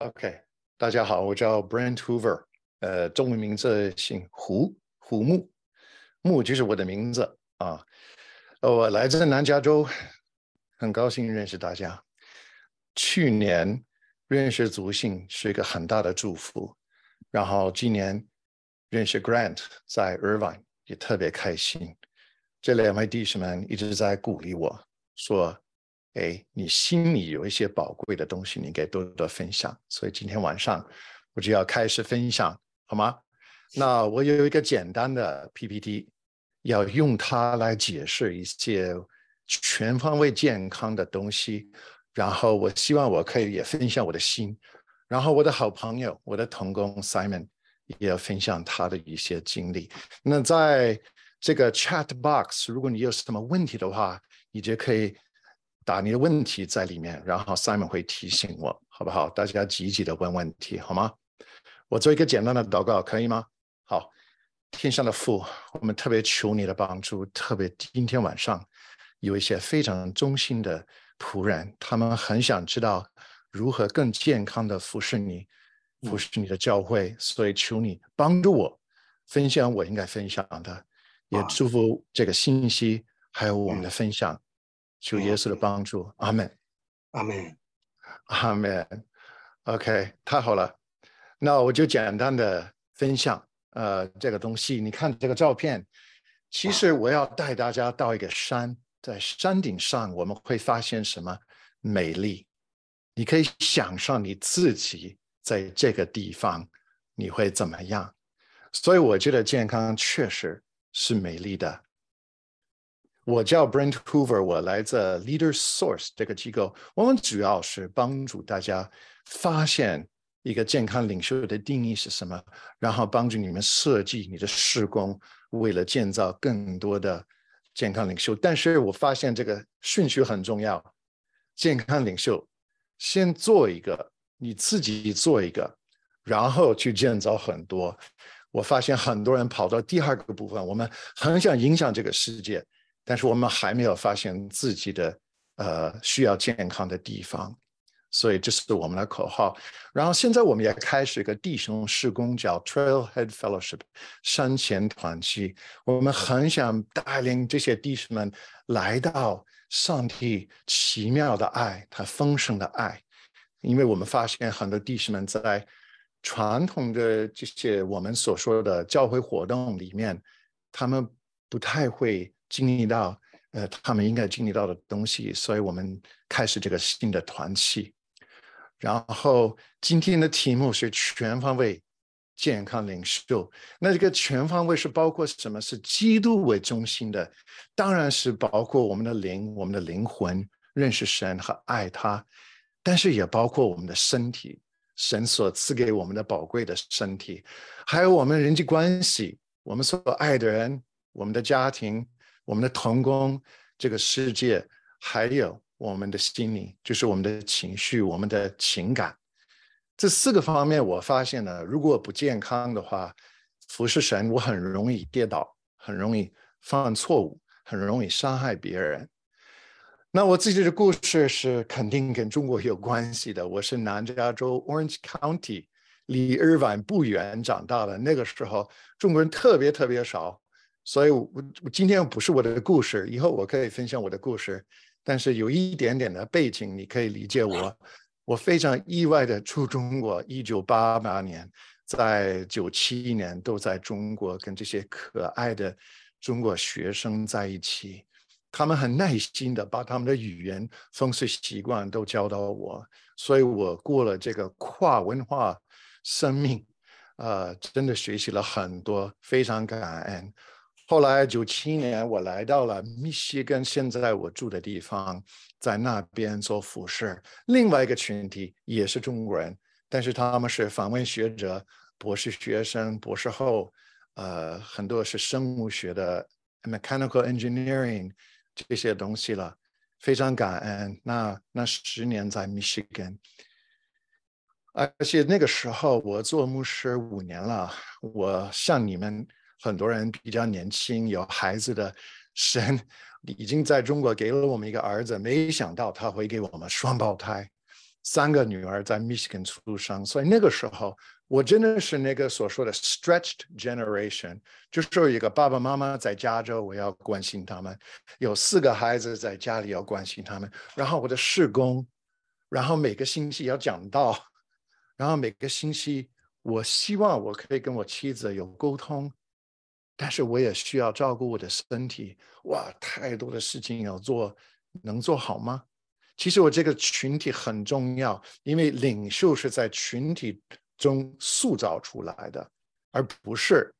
OK，大家好，我叫 Brent Hoover，中文名字姓胡，胡木，木就是我的名字啊。我来自南加州，很高兴认识大家。去年认识族姓是一个很大的祝福，然后今年认识 Grant 在 Irvine 也特别开心。这两位弟兄们一直在鼓励我说：“哎，你心里有一些宝贵的东西，你该多多分享。”所以今天晚上我就要开始分享，好吗？那我有一个简单的 PPT，要用它来解释一些全方位健康的东西。然后我希望我可以也分享我的心，然后我的好朋友，我的同工 Simon 也要分享他的一些经历。那在这个 chat box， 如果你有什么问题的话，你就可以打你的问题在里面，然后 Simon 会提醒我，好不好？大家积极的问问题，好吗？我做一个简单的祷告，可以吗？好，天上的父，我们特别求你的帮助，特别今天晚上有一些非常忠心的仆人，他们很想知道如何更健康的服侍你，服侍你的教会，所以求你帮助我分享我应该分享的，也祝福这个信息还有我们的分享，求耶稣的帮助，阿门， 阿门， 阿门。OK， 太好了，那我就简单的分享这个东西。你看这个照片，其实我要带大家到一个山，在山顶上我们会发现什么美丽？你可以想象你自己在这个地方你会怎么样？所以我觉得健康确实是美丽的。我叫 Brent Hoover， 我来自 Leader Source 这个机构，我们主要是帮助大家发现一个健康领袖的定义是什么，然后帮助你们设计你的事工，为了建造更多的健康领袖。但是我发现这个顺序很重要，健康领袖先做一个，你自己做一个，然后去建造很多。我发现很多人跑到第二个部分，我们很想影响这个世界，但是我们还没有发现自己的需要健康的地方，所以这是我们的口号。然后现在我们也开始一个弟兄事工，叫 Trailhead Fellowship 山前团契。我们很想带领这些弟兄们来到上帝奇妙的爱，他丰盛的爱。因为我们发现很多弟兄们在传统的这些我们所说的教会活动里面，他们不太会经历到他们应该经历到的东西，所以我们开始这个新的团契。然后今天的题目是全方位健康领袖。那这个全方位是包括什么？是基督为中心的，当然是包括我们的灵、我们的灵魂，认识神和爱他，但是也包括我们的身体，神所赐给我们的宝贵的身体，还有我们人际关系，我们所爱的人，我们的家庭，我们的同工，这个世界，还有我们的心灵，就是我们的情绪，我们的情感。这四个方面，我发现呢，如果不健康的话，服侍神，我很容易跌倒，很容易犯错误，很容易伤害别人。那我自己的故事是肯定跟中国有关系的。我是南加州 Orange County， 离Irvine不远长大的。那个时候中国人特别特别少，所以我今天不是我的故事，以后我可以分享我的故事，但是有一点点的背景，你可以理解我。我非常意外的出中国，1988年，在97年都在中国跟这些可爱的中国学生在一起。他们很耐心的把他们的语言、风俗习惯都教导我，所以我过了这个跨文化生命，真的学习了很多，非常感恩。后来97年我来到了密西根，现在我住的地方，在那边做服饰。另外一个群体也是中国人，但是他们是访问学者、博士学生、博士后，很多是生物学的 mechanical engineering 这些东西了，非常感恩。那10年在密西根，而且那个时候我做牧师5年了，我像你们很多人比较年轻有孩子的，神已经在中国给了我们一个儿子，没想到他会给我们双胞胎， 3个女儿在 Michigan 出生，所以那个时候我真的是那个所说的 stretched generation， 就是有一个爸爸妈妈在加州，我要关心他们，有4个孩子在家里要关心他们，然后我的事工，然后每个星期要讲道，然后每个星期我希望我可以跟我妻子有沟通，但是我也需要照顾我的身体。哇，太多的事情要做，能做好吗？其实我这个群体很重要，因为领袖是在群体中塑造出来的，而不是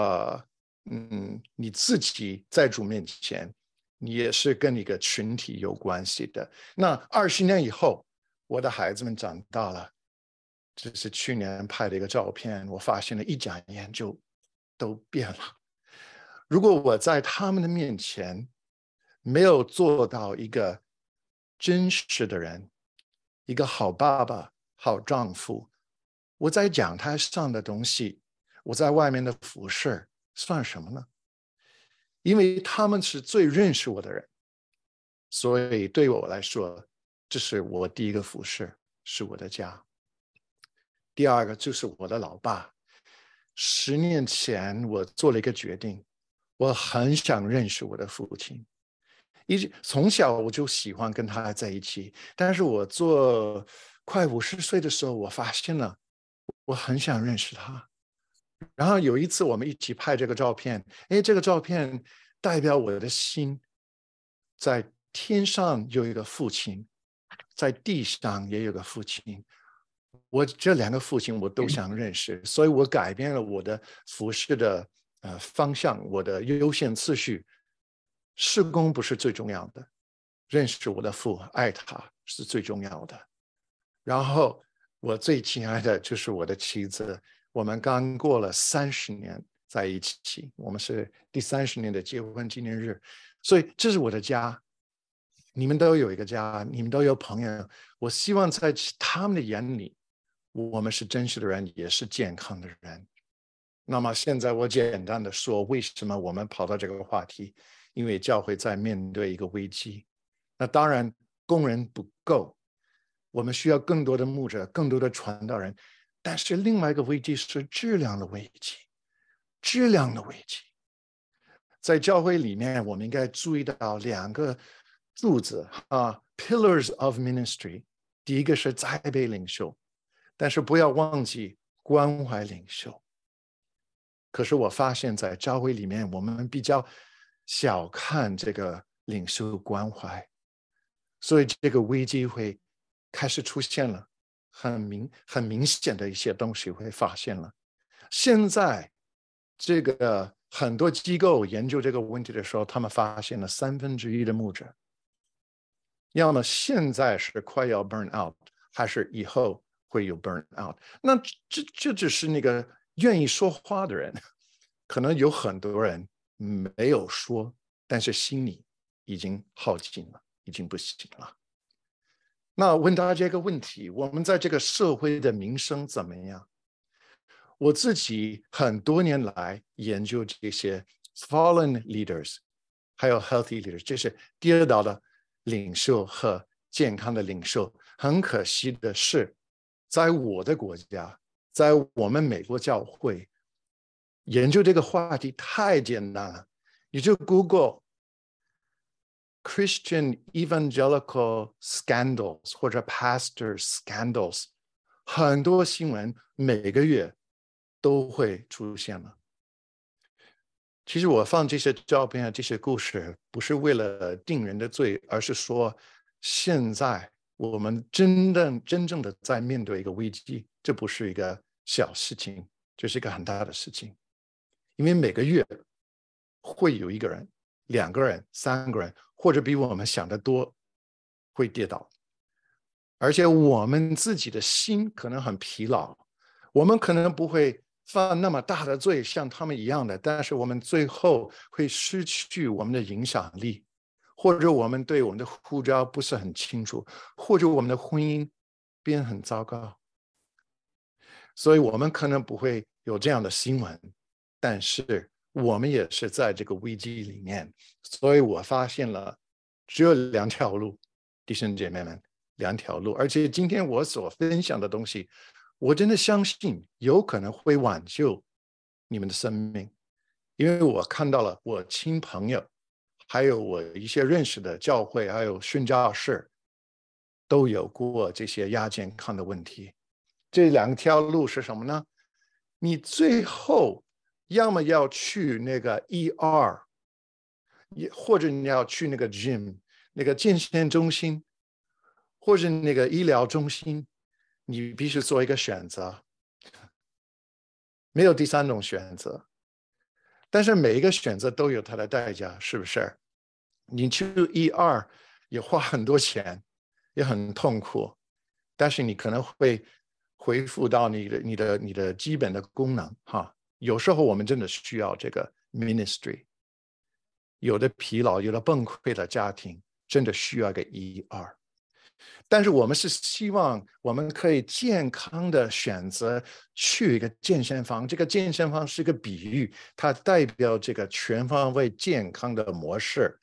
你自己在主面前，你也是跟一个群体有关系的。那20年以后，我的孩子们长大了，这是去年拍的一个照片，我发现了一眨眼就都变了。如果我在他们的面前没有做到一个真实的人，一个好爸爸、好丈夫，我在讲台上的东西，我在外面的服饰算什么呢？因为他们是最认识我的人，所以对我来说，这是我第一个服饰，是我的家。第二个就是我的老爸。10年前我做了一个决定，我很想认识我的父亲。从小我就喜欢跟他在一起，但是我做快50岁的时候，我发现了我很想认识他。然后有一次我们一起拍这个照片，这个照片代表我的心，在天上有一个父亲，在地上也有个父亲。我这2个父亲我都想认识，所以我改变了我的服饰的方向，我的优先次序。事工不是最重要的，认识我的父，爱他是最重要的。然后我最亲爱的就是我的妻子，我们刚过了30年在一起，我们是第30年的结婚纪念日，所以这是我的家。你们都有一个家，你们都有朋友，我希望在他们的眼里，我们是真实的人，也是健康的人。那么现在我简单的说，为什么我们跑到这个话题？因为教会在面对一个危机。那当然，工人不够，我们需要更多的牧者，更多的传道人。但是另外一个危机是质量的危机，质量的危机。在教会里面，我们应该注意到2个柱子，pillars of ministry。第一个是栽培领袖，但是不要忘记关怀领袖。可是我发现在教会里面，我们比较小看这个领袖关怀，所以这个危机会开始出现了，很明显的一些东西会发现了。现在这个很多机构研究这个问题的时候，他们发现了1/3的牧者，要么现在是快要 burn out， 还是以后会有 burn out。那这只是那个愿意说话的人，可能有很多人没有说，但是心里已经耗尽了，已经不行了。那问大家一个问题，我们在这个社会的名声怎么样？我自己很多年来研究这些 fallen leaders， 还有 healthy leaders， 这是跌倒的领袖和健康的领袖。很可惜的是，在我的国家，在我们美国教会，研究这个话题太简单了，你就 Google Christian evangelical scandals 或者 pastor scandals， 很多新闻每个月都会出现了。其实我放这些照片这些故事不是为了定人的罪，而是说现在我们真正的在面对一个危机，这不是一个小事情，这是一个很大的事情。因为每个月会有1个人、2个人、3个人，或者比我们想的多会跌倒，而且我们自己的心可能很疲劳，我们可能不会犯那么大的罪，像他们一样的，但是我们最后会失去我们的影响力，或者我们对我们的呼召不是很清楚，或者我们的婚姻变很糟糕，所以我们可能不会有这样的新闻，但是我们也是在这个危机里面，所以我发现了只有2条路，弟兄姐妹们两条路，而且今天我所分享的东西，我真的相信有可能会挽救你们的生命，因为我看到了我亲朋友，还有我一些认识的教会，还有宣教士，都有过这些亚健康的问题。这两条路是什么呢？你最后要么要去那个 ER，或者你要去那个 gym， 那个健身中心，或者那个医疗中心，你必须做一个选择，没有第三种选择。但是每一个选择都有它的代价，是不是？你去ER也花很多钱，也很痛苦，但是你可能会恢复到你的基本的功能哈。有时候我们真的需要这个 ministry， 有的疲劳，有的崩溃的家庭，真的需要一个ER。但是我们是希望我们可以健康的选择去一个健身房，这个健身房是一个比喻，它代表这个全方位健康的模式，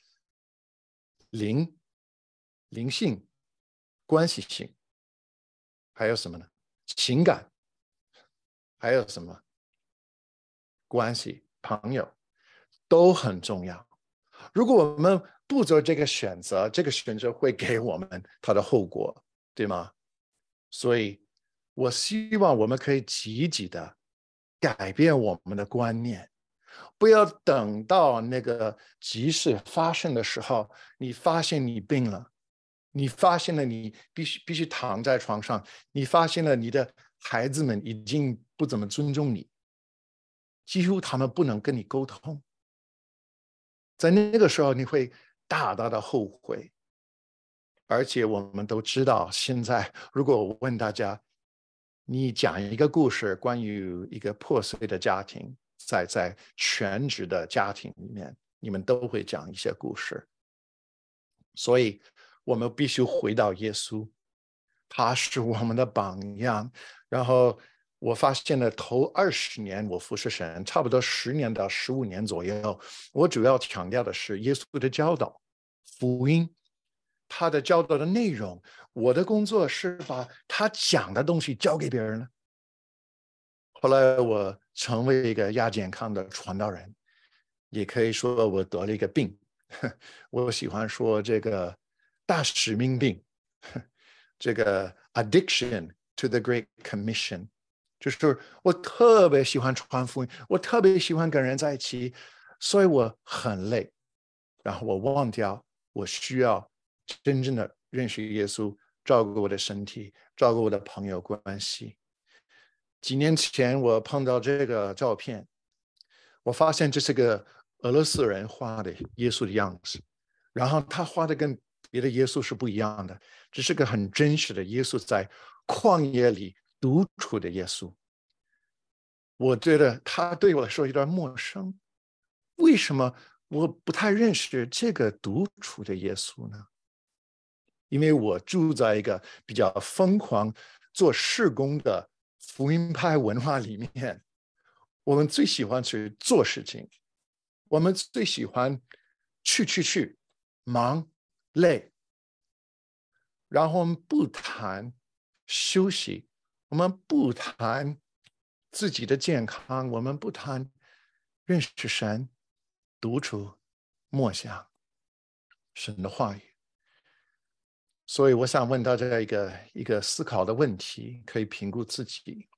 灵性、关系性，还有什么呢？情感，还有什么？关系、朋友都很重要。如果我们不做这个选择，这个选择会给我们它的后果，对吗？所以我希望我们可以积极的改变我们的观念，不要等到那个急事发生的时候，你发现你病了，你发现了你必须躺在床上，你发现了你的孩子们已经不怎么尊重你，几乎他们不能跟你沟通，在那个时候你会大大的后悔。而且我们都知道，现在如果我问大家，你讲一个故事，关于一个破碎的家庭，在全职的家庭里面，你们都会讲一些故事。所以，我们必须回到耶稣，他是我们的榜样。然后，我发现了头20年我服侍神，差不多10年到15年左右，我主要强调的是耶稣的教导、福音。他的教导的内容，我的工作是把他讲的东西交给别人了。后来我成为一个亚健康的传道人，也可以说我得了一个病，我喜欢说这个大使命病，这个 addiction to the Great Commission， 就是我特别喜欢传福音，我特别喜欢跟人在一起，所以我很累，然后我忘掉我需要真正的认识耶稣，照顾我的身体，照顾我的朋友关系。几年前我碰到这个照片，我发现这是个俄罗斯人画的耶稣的样子，然后他画的跟别的耶稣是不一样的，这是个很真实的耶稣在旷野里独处的耶稣。我觉得他对我来说有点陌生，为什么我不太认识这个独处的耶稣呢？因为我住在一个比较疯狂做事工的福音派文化里面，我们最喜欢去做事情，我们最喜欢去，忙累，然后我们不谈休息，我们不谈自己的健康，我们不谈认识神、独处、默想神的话语。所以我想问大家一个思考的问题，可以评估自己。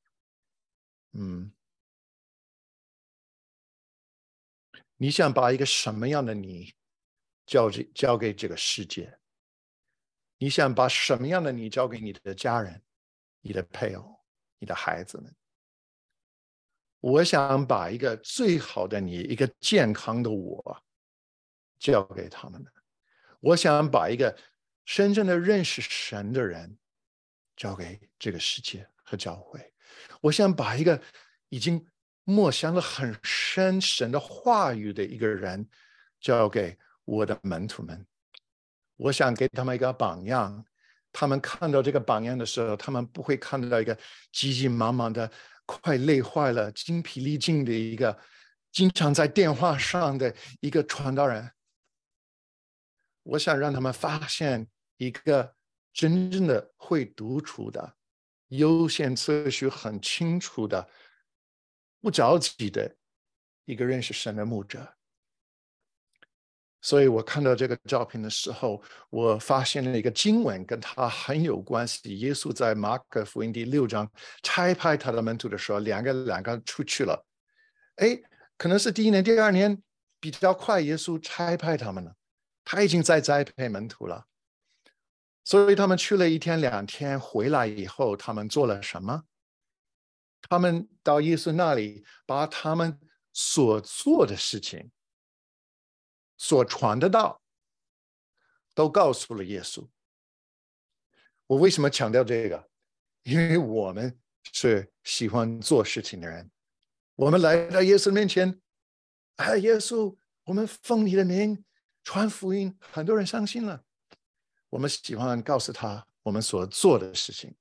你想把一个什么样的你交给这个世界？你想把什么样的你交给你的家人、你的配偶、你的孩子们？我想把一个最好的你，一个健康的我交给他们的。我想把一个真正的认识神的人交给这个世界和教会。我想把一个已经默想了很深神的话语的一个人交给我的门徒们。我想给他们一个榜样，他们看到这个榜样的时候，他们不会看到一个急急忙忙的、快累坏了、精疲力尽的一个经常在电话上的一个传道人。我想让他们发现一个真正的会独处的、优先次序很清楚的、不着急的一个认识神的牧者。所以我看到这个照片的时候，我发现了一个经文跟他很有关系。耶稣在马可福音第6章差派他的门徒的时候，两个出去了。哎，可能是第1年、第2年比较快，耶稣差派他们了，他已经在栽培门徒了。所以他们去了1天2天，回来以后，他们做了什么？他们到耶稣那里，把他们所做的事情、所传的道，都告诉了耶稣。我为什么强调这个？因为我们是喜欢做事情的人。我们来到耶稣面前，耶稣，我们奉你的名传福音，很多人相信了。我们喜欢告诉他我们所做的事情。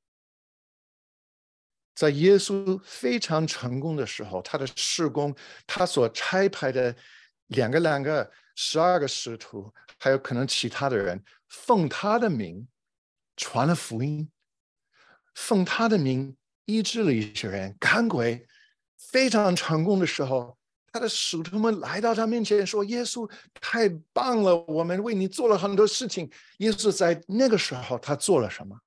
在耶稣非常成功的时候，他的事工，他所差派的两个12个使徒，还有可能其他的人，奉他的名传了福音，奉他的名医治了一些人，赶鬼，非常成功的时候，他的使徒们来到他面前说：“耶稣太棒了，我们为你做了很多事情。”耶稣在那个时候他做了什么？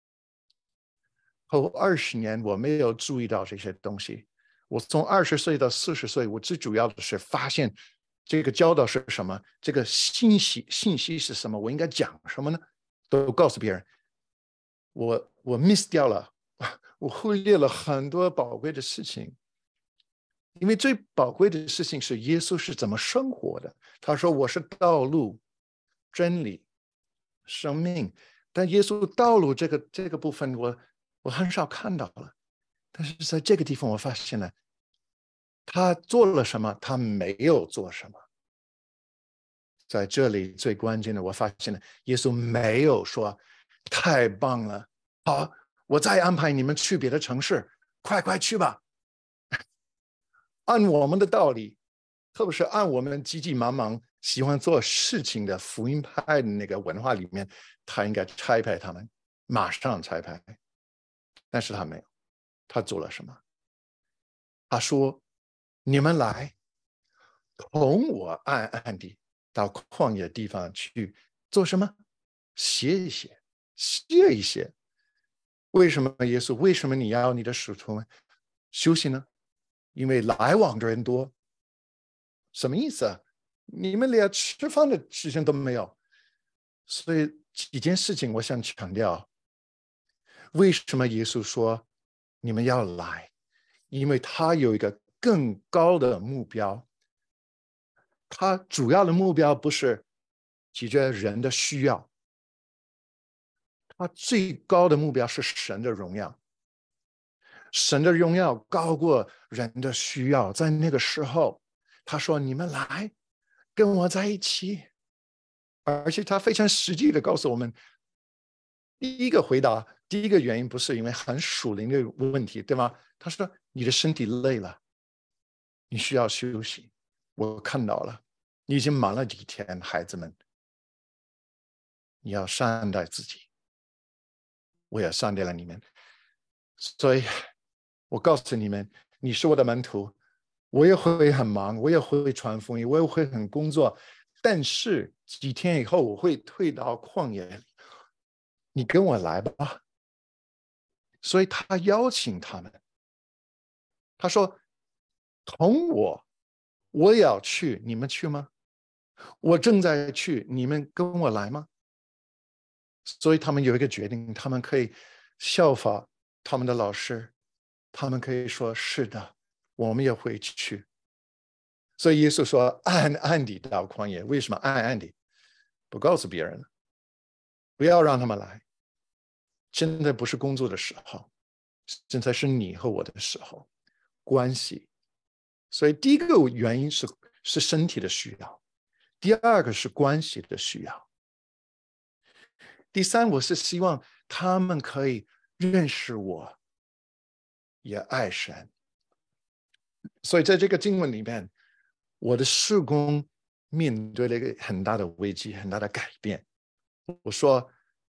后20年我没有注意到这些东西。我从20岁到40岁，我最主要的是发现这个教导是什么，这个信息是什么，我应该讲什么呢？都告诉别人。我 miss 掉了，我忽略了很多宝贵的事情。因为最宝贵的事情是耶稣是怎么生活的。他说：“我是道路、真理、生命。”但耶稣道路这个部分，我很少看到了。但是在这个地方，我发现了他做了什么，他没有做什么。在这里最关键的，我发现了耶稣没有说：“太棒了，好，我再安排你们去别的城市，快去吧。”按我们的道理，特别是按我们急急忙忙喜欢做事情的福音派的那个文化里面，他应该差派他们，马上差派。但是他没有，他做了什么？他说：“你们来，同我暗暗地到旷野地方去做什么？歇一歇，歇一歇。为什么耶稣？为什么你要你的使徒们休息呢？因为来往的人多。什么意思啊？你们连吃饭的时间都没有。所以几件事情我想强调。为什么耶稣说你们要来？因为他有一个更高的目标。他主要的目标不是解决人的需要，他最高的目标是神的荣耀。神的荣耀高过人的需要。在那个时候，他说：“你们来，跟我在一起。”而且他非常实际的告诉我们，第一个回答，第一个原因不是因为很属灵的问题，对吗？他说：“你的身体累了，你需要休息。我看到了，你已经忙了几天，孩子们，你要善待自己，我也善待了你们。所以，我告诉你们，你是我的门徒，我也会很忙，我也会传福音，我也会很工作，但是几天以后我会退到旷野里，你跟我来吧。”所以他邀请他们，他说：“同我也要去，你们去吗？我正在去，你们跟我来吗？”所以他们有一个决定，他们可以效法他们的老师，他们可以说：“是的，我们也会去。”所以耶稣说：“暗暗地到旷野。”为什么暗暗地？不告诉别人，不要让他们来。现在不是工作的时候，现在是你和我的时候，关系。所以第一个原因是身体的需要，第二个是关系的需要，第三，我是希望他们可以认识我，也爱神。所以在这个经文里面，我的事工面对了一个很大的危机，很大的改变。我说，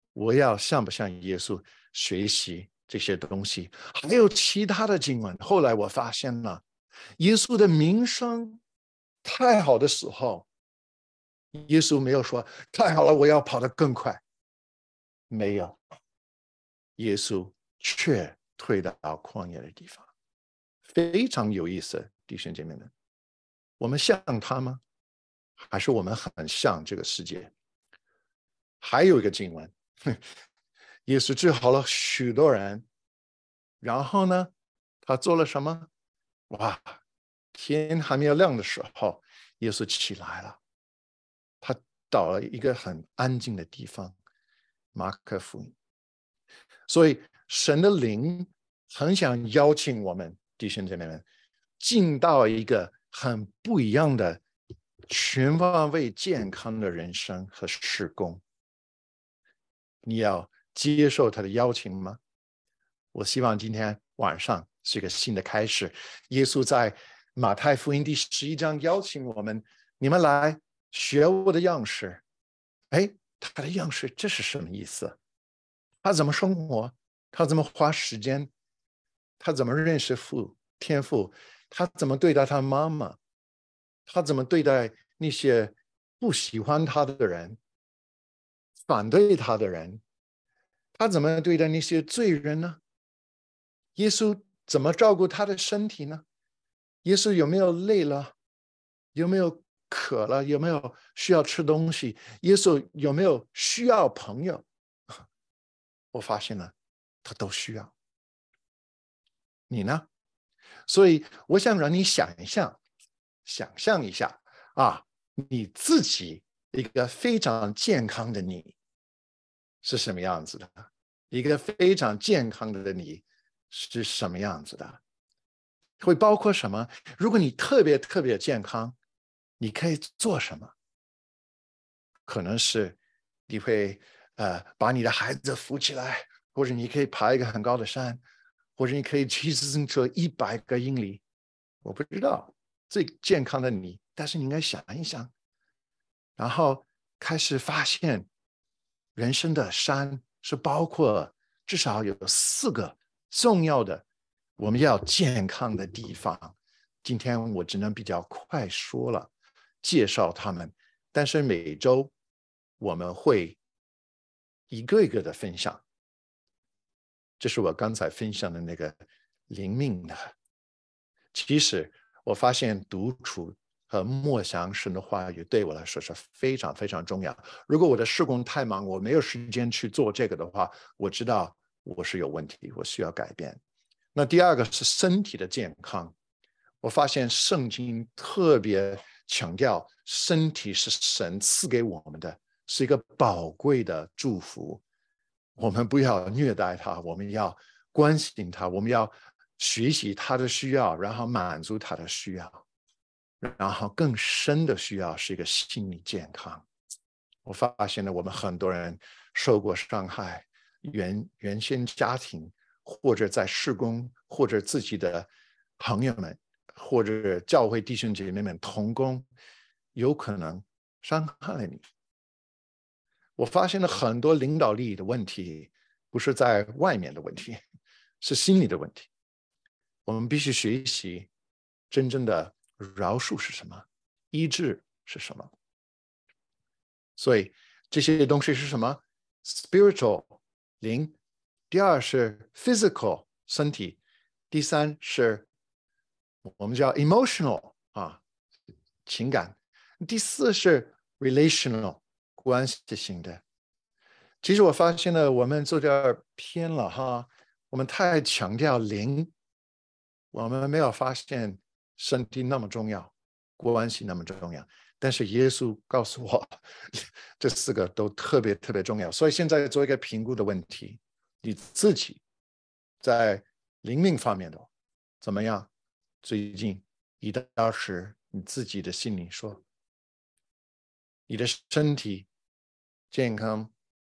我要向不向耶稣学习这些东西？还有其他的经文。后来我发现了，耶稣的名声太好的时候，耶稣没有说太好了，我要跑得更快，没有，耶稣却退到旷野的地方，非常有意思，弟兄姐妹们，我们像他吗？还是我们很像这个世界？还有一个经文，耶稣治好了许多人，然后呢，他做了什么？哇，天还没有亮的时候，耶稣起来了，他到了一个很安静的地方，马可福音。所以神的灵很想邀请我们弟兄姐妹们进到一个很不一样的全方位健康的人生和事工。你要接受他的邀请吗？我希望今天晚上是一个新的开始。耶稣在马太福音第11章邀请我们，你们来学我的样式。哎，他的样式这是什么意思？他怎么生活？他怎么花时间？他怎么认识天父？他怎么对待他妈妈？他怎么对待那些不喜欢他的人、反对他的人？他怎么对待那些罪人呢？耶稣怎么照顾他的身体呢？耶稣有没有累了？有没有渴了？有没有需要吃东西？耶稣有没有需要朋友？我发现了，他都需要。你呢？所以我想让你想象一下啊，你自己一个非常健康的你是什么样子的？一个非常健康的你是什么样子的？会包括什么？如果你特别特别健康，你可以做什么？可能是你会把你的孩子扶起来，或者你可以爬一个很高的山，或者你可以骑自行车100个英里。我不知道最健康的你，但是你应该想一想，然后开始发现人生的山是包括至少有4个重要的我们要健康的地方。今天我只能比较快说了，介绍他们，但是每周我们会一个一个的分享。这是我刚才分享的那个灵命的。其实我发现独处和默想神的话语对我来说是非常非常重要。如果我的事工太忙，我没有时间去做这个的话，我知道我是有问题，我需要改变。那第二个是身体的健康。我发现圣经特别强调身体是神赐给我们的，是一个宝贵的祝福。我们不要虐待它，我们要关心它，我们要学习他的需要，然后满足他的需要。然后更深的需要是一个心理健康。我发现了我们很多人受过伤害，原先家庭或者在事工或者自己的朋友们或者教会弟兄姐妹们同工，有可能伤害了你。我发现了很多领导力的问题不是在外面的问题，是心理的问题。我们必须学习真正的饶恕是什么，医治是什么。所以这些东西是什么 ？spiritual 灵，第二是 physical 身体，第三是我们叫 emotional 情感，第四是 relational 关系性的。其实我发现了，我们有点偏了哈，我们太强调灵，我们没有发现身体那么重要，关系那么重要。但是耶稣告诉我，这4个都特别特别重要。所以现在做一个评估的问题，你自己在灵命方面的怎么样？最近1到10，你自己的心里说，你的身体健康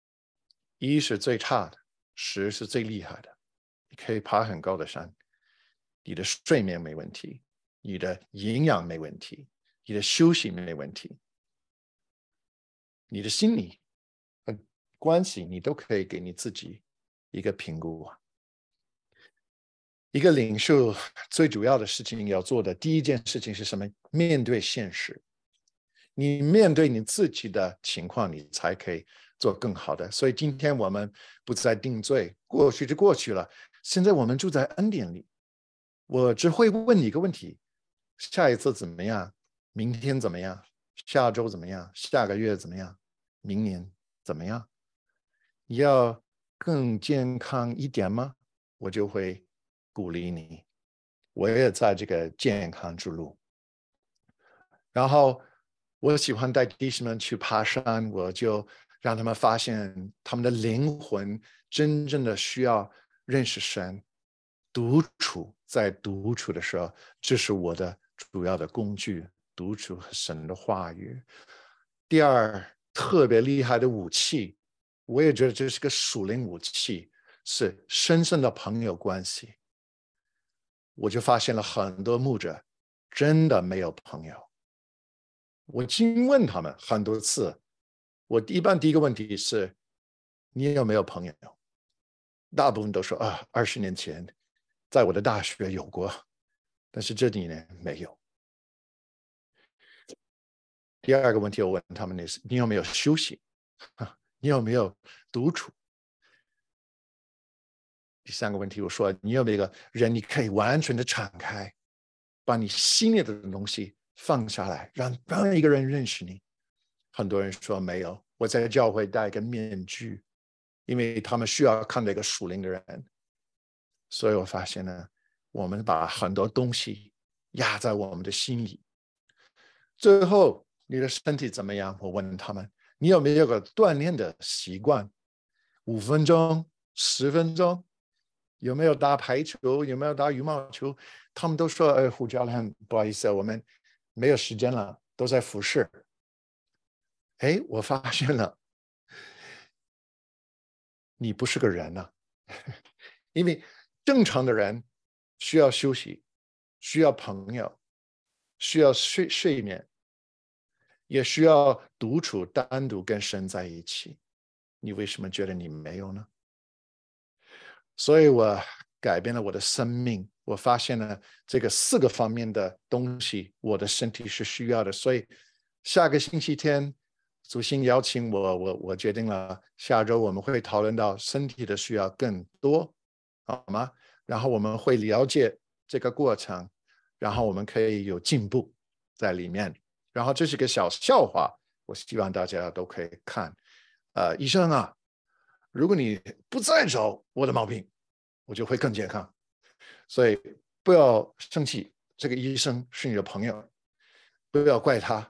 1是最差的，10是最厉害的。你可以爬很高的山，你的睡眠没问题，你的营养没问题，你的休息没问题，你的心理关系，你都可以给你自己一个评估啊。一个领袖最主要的事情要做的第一件事情是什么？面对现实。你面对你自己的情况，你才可以做更好的。所以今天我们不再定罪，过去就过去了。现在我们住在恩典里，我只会问你一个问题：下一次怎么样？明天怎么样？下周怎么样？下个月怎么样？明年怎么样？你要更健康一点吗？我就会鼓励你。我也在这个健康之路。然后我喜欢带弟兄们去爬山，我就让他们发现他们的灵魂真正的需要认识神。独处，在独处的时候，这是我的主要的工具，独处和神的话语。第二，特别厉害的武器，我也觉得这是个属灵武器，是深深的朋友关系。我就发现了很多牧者真的没有朋友。我经问他们很多次，我一般第一个问题是：你有没有朋友？大部分都说啊，20年前在我的大学有过，但是这几年没有。第二个问题我问他们的是：你有没有休息？你有没有独处？第三个问题我说：你有没有一个人你可以完全的敞开，把你心里的东西放下来，让一个人认识你？很多人说没有，我在教会戴一个面具，因为他们需要看到一个属灵的人。所以我发现呢，我们把很多东西压在我们的心里。最后，你的身体怎么样？我问他们，你有没有个锻炼的习惯？5分钟、10分钟？有没有打排球？有没有打羽毛球？他们都说：胡教练，不好意思，我们没有时间了，都在服侍。我发现了，你不是个人了，因为正常的人需要休息，需要朋友，需要睡眠，也需要独处，单独跟神在一起。你为什么觉得你没有呢？所以我改变了我的生命，我发现了这个4个方面的东西，我的身体是需要的。所以下个星期天，主席邀请我决定了，下周我们会讨论到身体的需要更多，好吗？然后我们会了解这个过程，然后我们可以有进步在里面。然后这是个小笑话，我希望大家都可以看。医生啊，如果你不再找我的毛病，我就会更健康。所以不要生气，这个医生是你的朋友，不要怪他。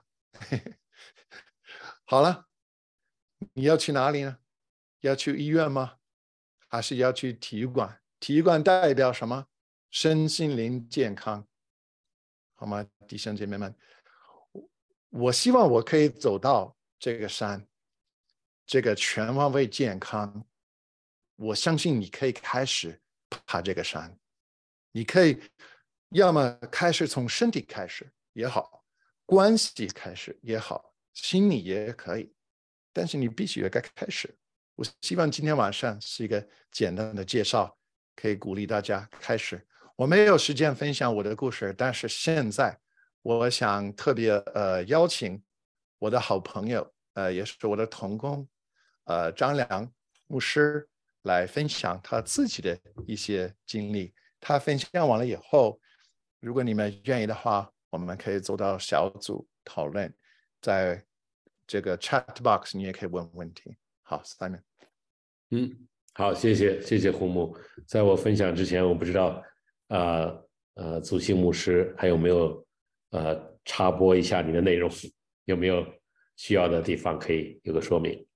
好了，你要去哪里呢？要去医院吗？还是要去体育馆？体育馆代表什么？身心灵健康，好吗，弟兄姐妹们？我希望我可以走到这个山，这个全方位健康。我相信你可以开始爬这个山，你可以要么开始从身体开始也好，关系开始也好，心理也可以，但是你必须要该开始。我希望今天晚上是一个简单的介绍，可以鼓励大家开始。我没有时间分享我的故事，但是现在我想特别邀请我的好朋友，也是我的同工，张良牧师来分享他自己的一些经历。他分享完了以后，如果你们愿意的话，我们可以走到小组讨论，在这个 chat box 你也可以问问题。好 ，Simon。 好，谢谢胡牧。在我分享之前，我不知道祖信牧师还有没有插播一下你的内容，有没有需要的地方可以有个说明？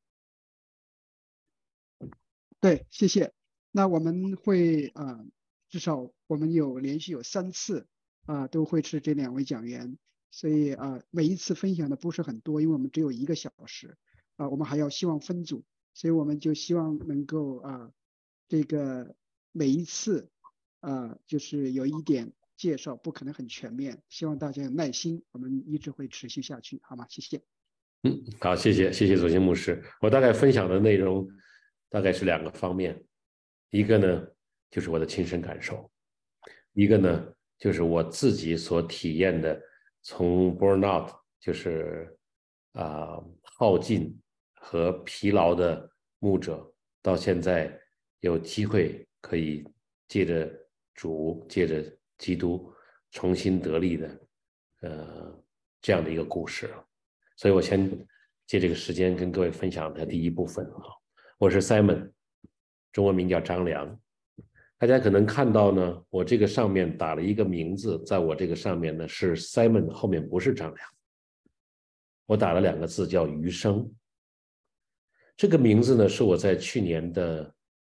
对，谢谢。那我们会至少我们连续有3次都会是这2位讲员，所以每一次分享的不是很多，因为我们只有1个小时我们还要希望分组，所以我们就希望能够这个每一次就是有一点介绍，不可能很全面，希望大家有耐心，我们一直会持续下去，好吗？谢谢。 好，谢谢祖新牧师。我大概分享的内容大概是2个方面，一个呢就是我的亲身感受，一个呢就是我自己所体验的，从 burnout 就是耗尽和疲劳的牧者，到现在有机会可以借着主，借着基督重新得力的这样的一个故事。所以我先借这个时间跟各位分享的第一部分啊。我是 Simon， 中文名叫张良。大家可能看到呢，我这个上面打了一个名字，在我这个上面呢是 Simon， 后面不是张良，我打了2个字叫余生。这个名字呢是我在去年的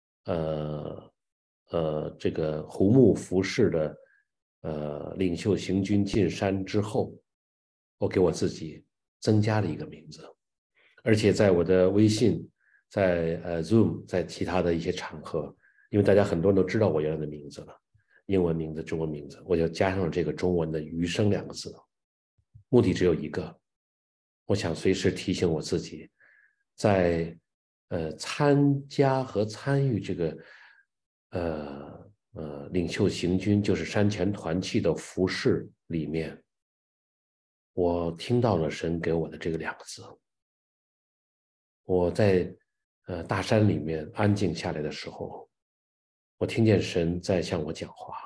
这个胡木服饰的领袖行军进山之后，我给我自己增加了一个名字，而且在我的微信，在Zoom， 在其他的一些场合，因为大家很多人都知道我原来的名字了，英文名字、中文名字，我就加上了这个中文的余生2个字，目的只有一个，我想随时提醒我自己，在参加和参与这个领袖行军，就是山前团契的服饰里面，我听到了神给我的这个2个字。我在大山里面安静下来的时候，我听见神在向我讲话，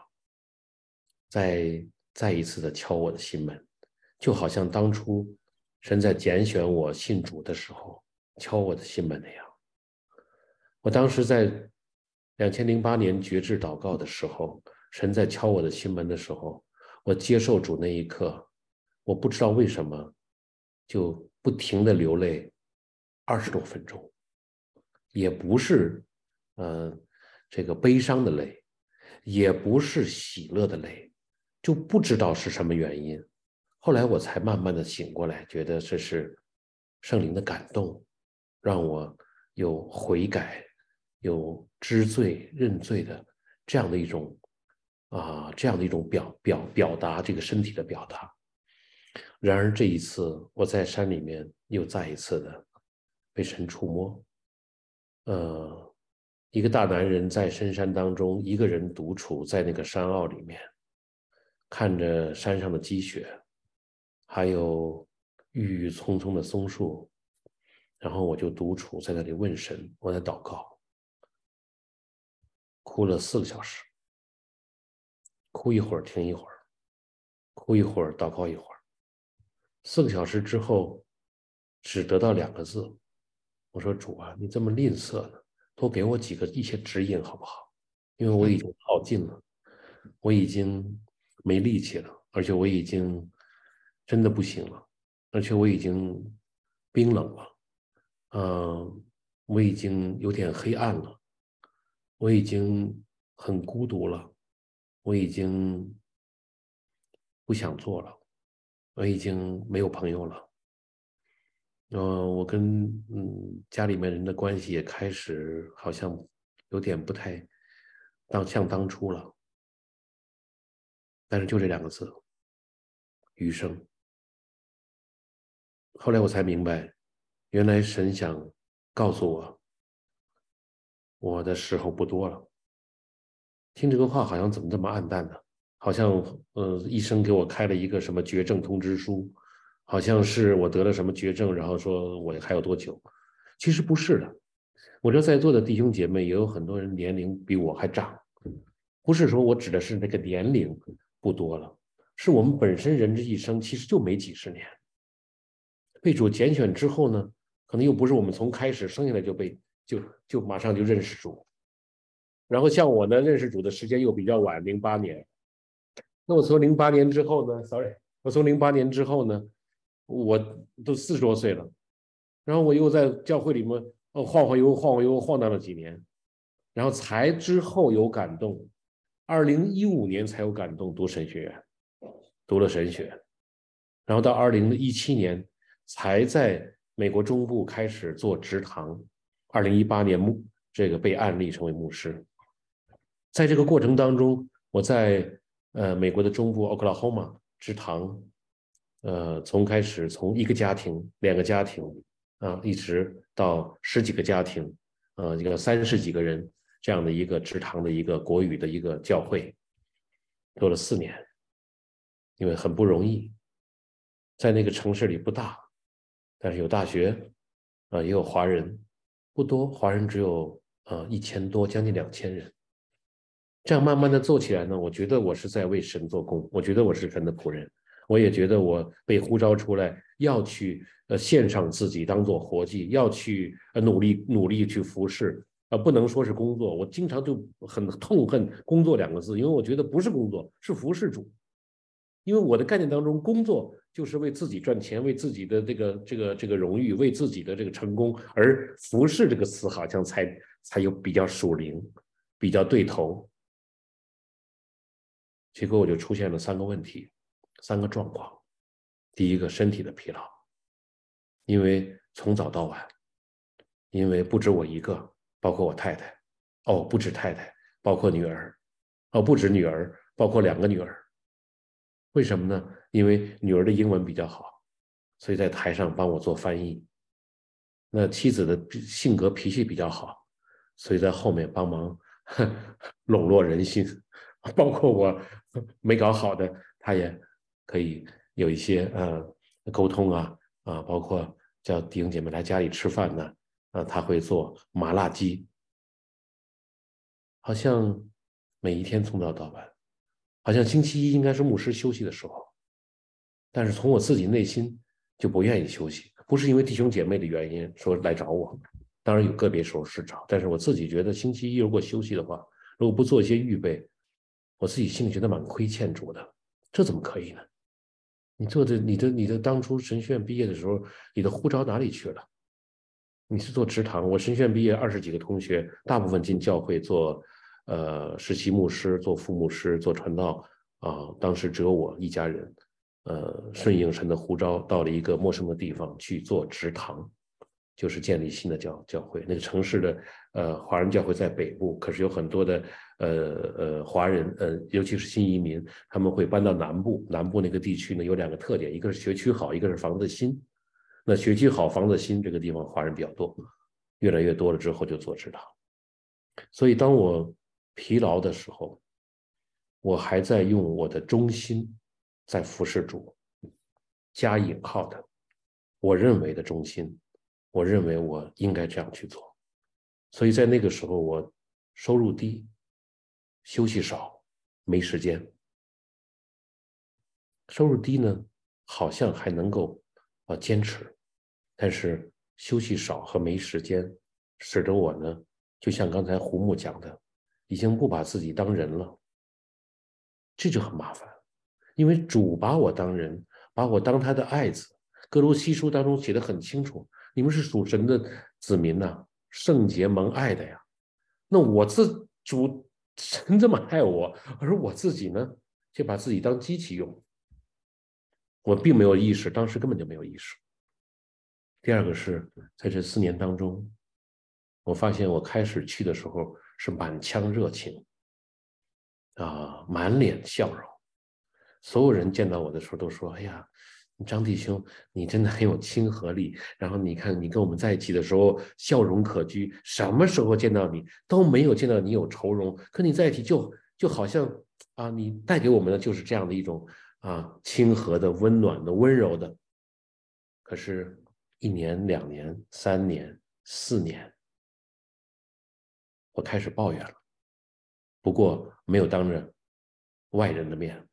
再一次的敲我的心门，就好像当初神在拣选我信主的时候敲我的心门那样。我当时在2008年决志祷告的时候，神在敲我的心门的时候，我接受主那一刻，我不知道为什么就不停的流泪20多分钟，也不是这个悲伤的泪，也不是喜乐的泪，就不知道是什么原因。后来我才慢慢的醒过来，觉得这是圣灵的感动，让我有悔改，有知罪认罪的这样的一种表达，这个身体的表达。然而这一次我在山里面又再一次的被神触摸，一个大男人在深山当中一个人独处在那个山坳里面，看着山上的积雪，还有郁郁葱葱的松树，然后我就独处在那里问神，我在祷告，哭了4个小时，哭一会儿停一会儿，哭一会儿祷告一会儿，4个小时之后只得到2个字，我说主啊，你这么吝啬呢，多给我一些指引好不好？因为我已经耗尽了，我已经没力气了，而且我已经真的不行了，而且我已经冰冷了，我已经有点黑暗了，我已经很孤独了，我已经不想做了，我已经没有朋友了。我跟家里面人的关系也开始好像有点不太像当初了，但是就这2个字，余生。后来我才明白，原来神想告诉我，我的时候不多了。听这个话好像怎么这么暗淡呢？好像医生给我开了一个什么绝症通知书，好像是我得了什么绝症，然后说我还有多久。其实不是的，我这在座的弟兄姐妹也有很多人年龄比我还长，不是说我指的是那个年龄不多了，是我们本身人这一生其实就没几十年。被主拣选之后呢，可能又不是我们从开始生下来就马上就认识主，然后像我呢认识主的时间又比较晚，08年。那我从08年之后呢我从08年之后呢，我都40多岁了，然后我又在教会里面晃荡了几年，然后才之后有感动，2015年才有感动读神学院，读了神学，然后到2017年才在美国中部开始做职堂，2018年这个被按立成为牧师。在这个过程当中，我在美国的中部 Oklahoma 职堂从开始从一个家庭、2个家庭一直到10几个家庭，这个30几个人这样的一个职堂的一个国语的一个教会，做了4年，因为很不容易，在那个城市里不大，但是有大学，也有华人，不多，华人只有1000多，将近2000人。这样慢慢的做起来呢，我觉得我是在为神做工，我觉得我是神的仆人，我也觉得我被呼召出来要去献上自己当做活祭，要去努力去服侍，不能说是工作。我经常就很痛恨工作2个字，因为我觉得不是工作，是服侍主。因为我的概念当中，工作就是为自己赚钱，为自己的这个荣誉，为自己的这个成功，而服侍这个词好像才有比较属灵，比较对头。结果我就出现了3个问题，3个状况。第一个，身体的疲劳，因为从早到晚，因为不止我一个，包括我太太，不止太太，包括女儿，不止女儿，包括2个女儿。为什么呢？因为女儿的英文比较好，所以在台上帮我做翻译。那妻子的性格脾气比较好，所以在后面帮忙笼络人心，包括我没搞好的，他也可以有一些沟通包括叫弟兄姐妹来家里吃饭呢，他会做麻辣鸡，好像每一天从早到晚，好像星期1应该是牧师休息的时候，但是从我自己内心就不愿意休息，不是因为弟兄姐妹的原因说来找我，当然有个别时候是找，但是我自己觉得星期1如果休息的话，如果不做一些预备，我自己心里觉得蛮亏欠主的，这怎么可以呢？你的当初神学院毕业的时候，你的护照哪里去了？你是做职堂，我神学院毕业20几个同学，大部分进教会做实习牧师，做副牧师，做传道当时只有我一家人，顺应神的呼召，到了一个陌生的地方去做职堂，就是建立新的教会。那个城市的华人教会在北部，可是有很多的华人尤其是新移民，他们会搬到南部。南部那个地区呢有2个特点，一个是学区好，一个是房子新。那学区好房子新这个地方华人比较多，越来越多了之后就做职堂。所以当我疲劳的时候，我还在用我的忠心在服侍主，加引号的我认为的忠心，我认为我应该这样去做。所以在那个时候我收入低，休息少，没时间。收入低呢好像还能够坚持，但是休息少和没时间使得我呢就像刚才胡牧讲的，已经不把自己当人了，这就很麻烦。因为主把我当人，把我当他的爱子。哥罗西书当中写得很清楚，你们是属神的子民呐，圣洁蒙爱的呀。那我主神这么爱我，而我自己呢却把自己当机器用，我并没有意识，当时根本就没有意识。第二个是在这4年当中，我发现我开始去的时候是满腔热情满脸笑容，所有人见到我的时候都说：“哎呀，张弟兄，你真的很有亲和力。然后你看你跟我们在一起的时候笑容可掬，什么时候见到你都没有见到你有愁容，跟你在一起就好像你带给我们的就是这样的一种亲和的、温暖的、温柔的。”可是1年、2年、3年、4年，我开始抱怨了，不过没有当着外人的面，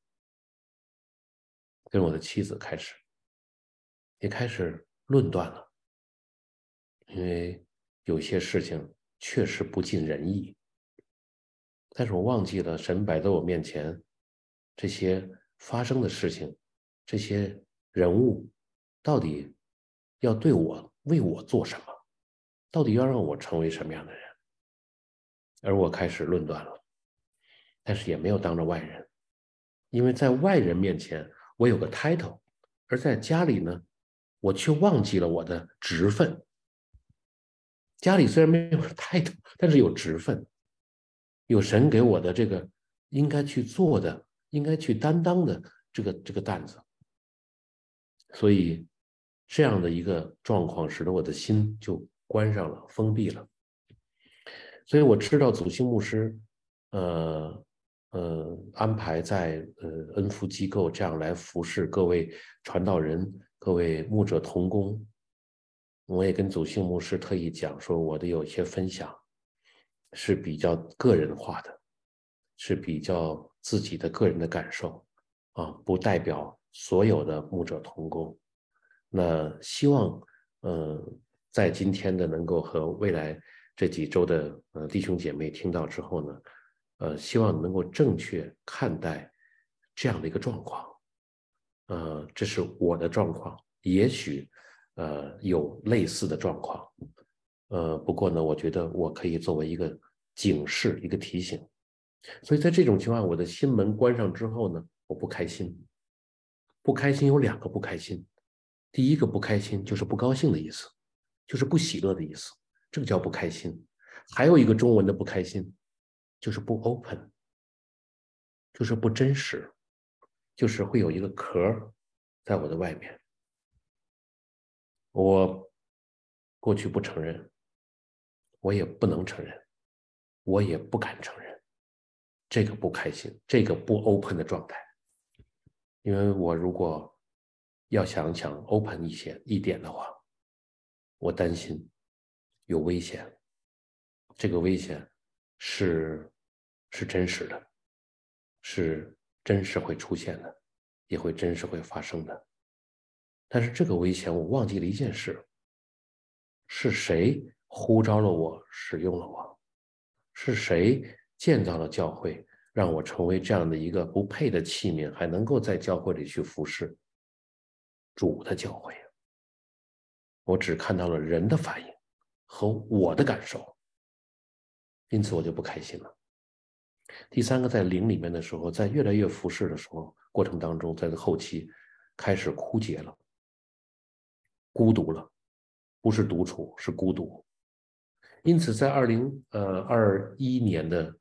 跟我的妻子也开始论断了，因为有些事情确实不尽人意，但是我忘记了神摆在我面前这些发生的事情，这些人物到底要为我做什么，到底要让我成为什么样的人，而我开始论断了，但是也没有当着外人，因为在外人面前我有个 title， 而在家里呢我却忘记了我的职分。家里虽然没有 title， 但是有职分，有神给我的这个应该去做的，应该去担当的这个担子。 所以这样的一个状况使得我的心就关上了，封闭了。所以我知道祖兴牧师安排在恩福机构这样来服侍各位传道人、各位牧者同工。我也跟祖兴牧师特意讲说，我的有些分享是比较个人化的，是比较自己的个人的感受啊，不代表所有的牧者同工。那希望在今天的能够和未来这几周的弟兄姐妹听到之后呢，希望能够正确看待这样的一个状况。这是我的状况，也许有类似的状况，不过呢，我觉得我可以作为一个警示，一个提醒。所以在这种情况，我的心门关上之后呢，我不开心。不开心有2个不开心，第一个不开心就是不高兴的意思，就是不喜乐的意思，这个叫不开心。还有一个中文的不开心，就是不 open， 就是不真实，就是会有一个壳在我的外面。我过去不承认，我也不能承认，我也不敢承认这个不开心，这个不 open 的状态。因为我如果要想 open 一点的话，我担心有危险，这个危险是真实的，是真实会出现的，也会真实会发生的。但是这个危险我忘记了一件事，是谁呼召了我，使用了我？是谁建造了教会，让我成为这样的一个不配的器皿，还能够在教会里去服侍主的教会？我只看到了人的反应和我的感受，因此我就不开心了。第3个，在灵里面的时候，在越来越服侍的时候过程当中，在后期开始枯竭了，孤独了，不是独处，是孤独。因此在2021年的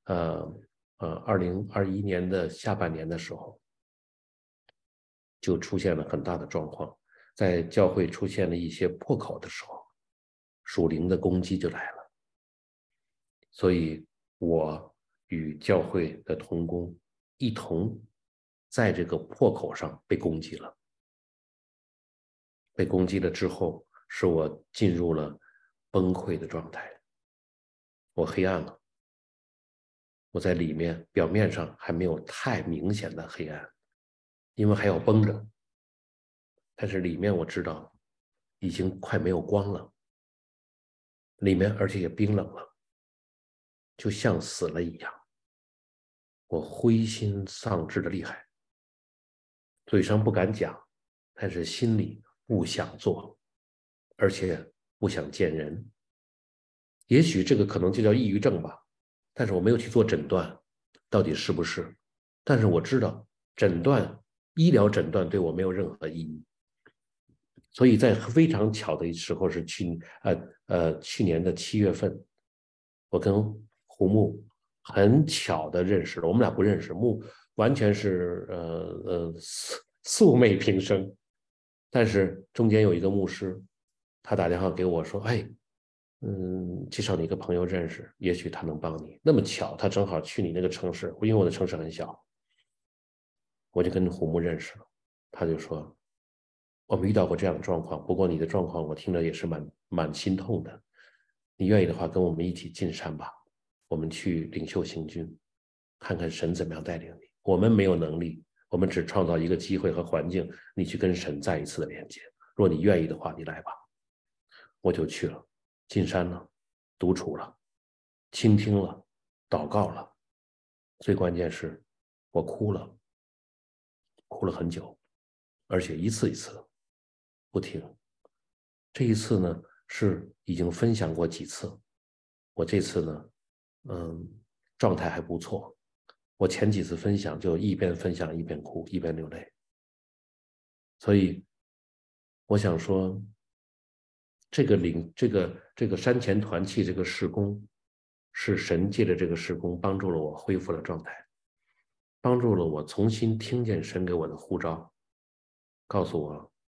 2021年的下半年的时候，就出现了很大的状况，在教会出现了一些破口的时候，属灵的攻击就来了。所以我与教会的同工一同在这个破口上被攻击了。被攻击了之后，使我进入了崩溃的状态，我黑暗了。我在里面表面上还没有太明显的黑暗，因为还要绷着，但是里面我知道已经快没有光了，里面而且也冰冷了，就像死了一样。我灰心丧志的厉害，嘴上不敢讲，但是心里不想做，而且不想见人。也许这个可能就叫抑郁症吧，但是我没有去做诊断，到底是不是？但是我知道医疗诊断对我没有任何意义。所以在非常巧的时候是去年的7月份，我跟胡木很巧的认识了，我们俩不认识，木完全是素昧平生，但是中间有一个牧师，他打电话给我说，介绍你一个朋友认识，也许他能帮你。那么巧，他正好去你那个城市，因为我的城市很小，我就跟胡木认识了。他就说，我们遇到过这样的状况，不过你的状况我听了也是蛮心痛的。你愿意的话，跟我们一起进山吧，我们去领袖行军，看看神怎么样带领你。我们没有能力，我们只创造一个机会和环境，你去跟神再一次的连接。若你愿意的话，你来吧。我就去了，进山了，独处了，倾听了，祷告了，最关键是我哭了很久，而且一次一次的不停。这一次呢是已经分享过几次，我这次呢状态还不错。我前几次分享就一边分享一边哭一边流泪。所以我想说，这个山前团契这个事工，是神借着这个事工帮助了我恢复了状态，帮助了我重新听见神给我的呼召，告诉我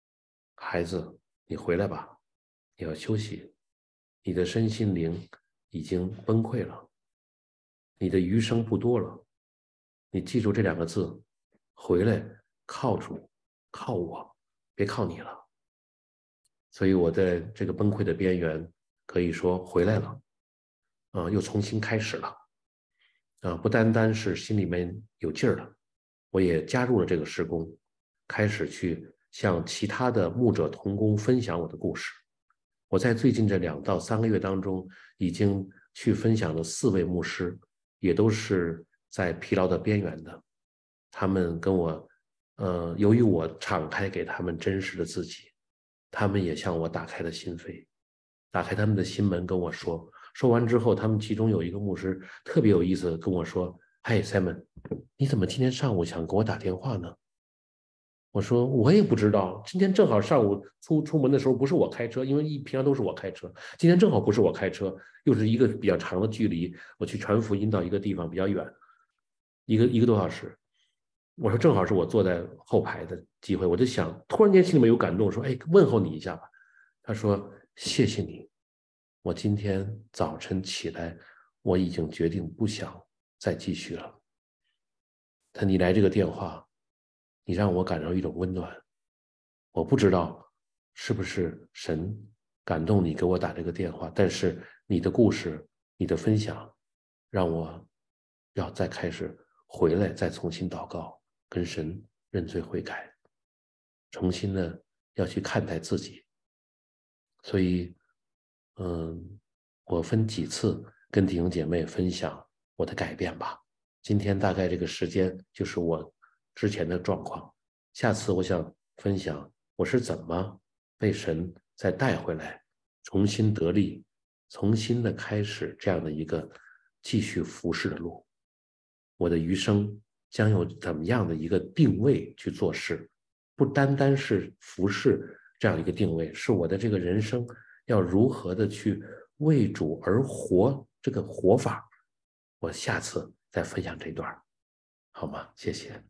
孩子，你回来吧，你要休息，你的身心灵已经崩溃了，你的余生不多了，你记住这2个字，回来，靠主，靠我，别靠你了。所以我在这个崩溃的边缘，可以说回来了，又重新开始了，不单单是心里面有劲儿了，我也加入了这个事工，开始去向其他的牧者同工分享我的故事。我在最近这2到3个月当中，已经去分享了4位牧师，也都是在疲劳的边缘的。他们跟我，由于我敞开给他们真实的自己，他们也向我打开了心扉，打开他们的心门跟我说。说完之后，他们其中有一个牧师特别有意思，跟我说：“嗨 ，Simon， 你怎么今天上午想给我打电话呢？”我说我也不知道，今天正好上午出门的时候不是我开车，因为平常都是我开车，今天正好不是我开车，又是一个比较长的距离，我去传福音到一个地方比较远，一个多小时。我说正好是我坐在后排的机会，我就想突然间心里面有感动，说哎，问候你一下吧。他说谢谢你，我今天早晨起来，我已经决定不想再继续了。你来这个电话，你让我感到一种温暖，我不知道是不是神感动你给我打这个电话，但是你的故事，你的分享，让我要再开始回来，再重新祷告，跟神认罪悔改，重新的要去看待自己。所以，我分几次跟弟兄姐妹分享我的改变吧。今天大概这个时间就是我之前的状况，下次我想分享我是怎么被神再带回来，重新得力，重新的开始这样的一个继续服侍的路。我的余生将有怎么样的一个定位去做事，不单单是服侍这样一个定位，是我的这个人生要如何的去为主而活，这个活法，我下次再分享这段，好吗？谢谢。